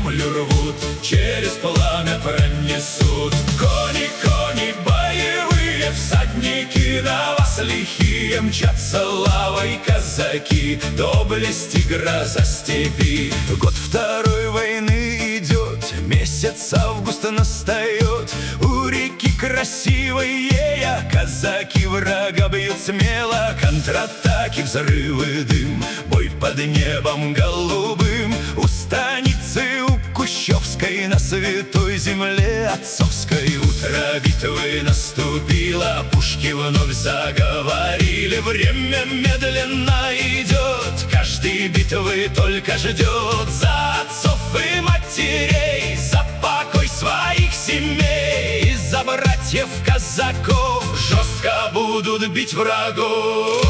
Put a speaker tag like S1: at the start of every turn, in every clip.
S1: землю рвут, через пламя пронесут. Кони, кони, боевые всадники, на вас лихие мчатся лавой казаки. Доблесть и гроза степи.
S2: Год второй войны идет, месяц август настает. У реки красивой ея казаки врага бьют смело. Контратаки, взрывы, дым, бой под небом голубым. У станицы, у Кущевской, на святой земле отцовской. Утро битвы наступило, пушки вновь заговорили. Время медленно идет, каждый битвы только ждет. За отцов и матерей, за покой своих семей, за братьев казаков жестко будут бить врагов.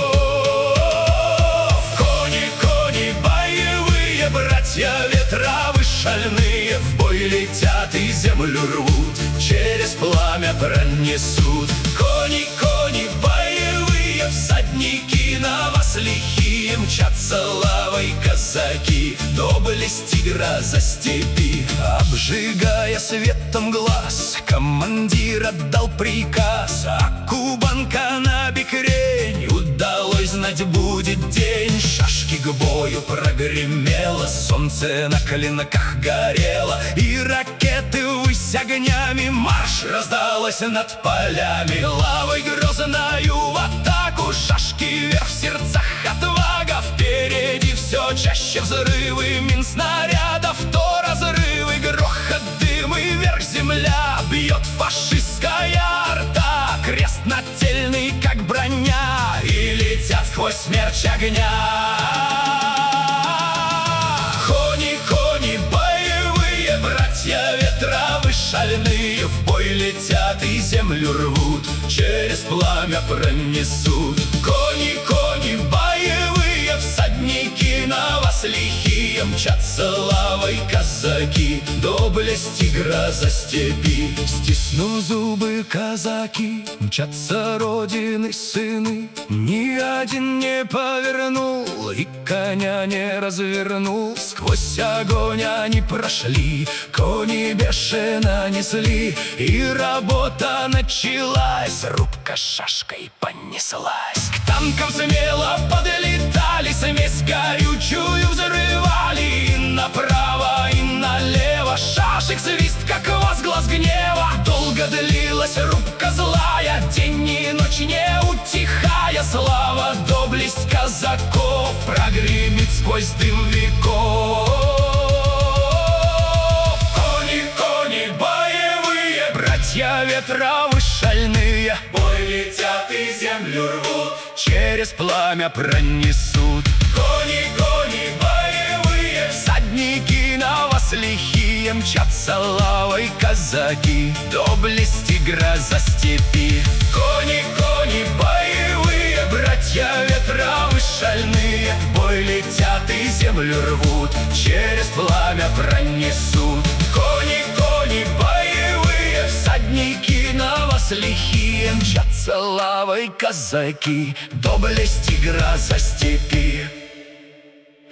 S2: Кони, кони, боевые братья ветровы шальные, в бой летят и землю рвут, через пламя пронесут. Кони, кони, боевые всадники, на вас лихие мчатся лавой казаки. Доблесть и гроза степи. Обжигая светом глаз, командир отдал приказ. А Кубанка на бекрень, удалось знать будет день. Шашки к бою прогремело, солнце на клинках горело, и ракеты ввысь огнями. Марш раздалась над полями, лавой грозною в атаку. Шашки вверх, в сердцах отвага, впереди все чаще взрывы мин снарядов, то разрывы, грохот, дым и вверх земля. Бьет фашистская орда, крест нательный, как броня, и летят сквозь смерч огня. Кони, кони, боевые братья ветровы шальные, в бой летят и землю рвут, через пламя пронесут. Кони, кони, боевые всадники, на вас лихие мчатся лавой казаки. Доблесть и гроза степи. Стиснув зубы казаки, мчатся родины сыны. Ни один не повернул и коня не развернул. Сквозь огонь они прошли, кони бешено несли, и работа началась, рубка шашкой понеслась. К танкам смело подлетали, смесь горючую взрывали. И направо, и налево шашек свист, как возглас гнева. Долго длилась рубка злая, день и ночь не утихая. Слава, доблесть казаков прогремит сквозь дым веков. Кони, кони, боевые братья ветровы шальные, в бой летят и землю рвут, через пламя пронесут. Кони, кони, боевые всадники, на вас лихие мчатся лавой казаки. Доблесть и гроза степи. Кони, кони, боевые братья ветровы шальные, в бой летят и землю рвут, через пламя пронесут. Кони, кони, боевые всадники, на вас лихие мчатся лавой казаки. Доблесть и гроза степи.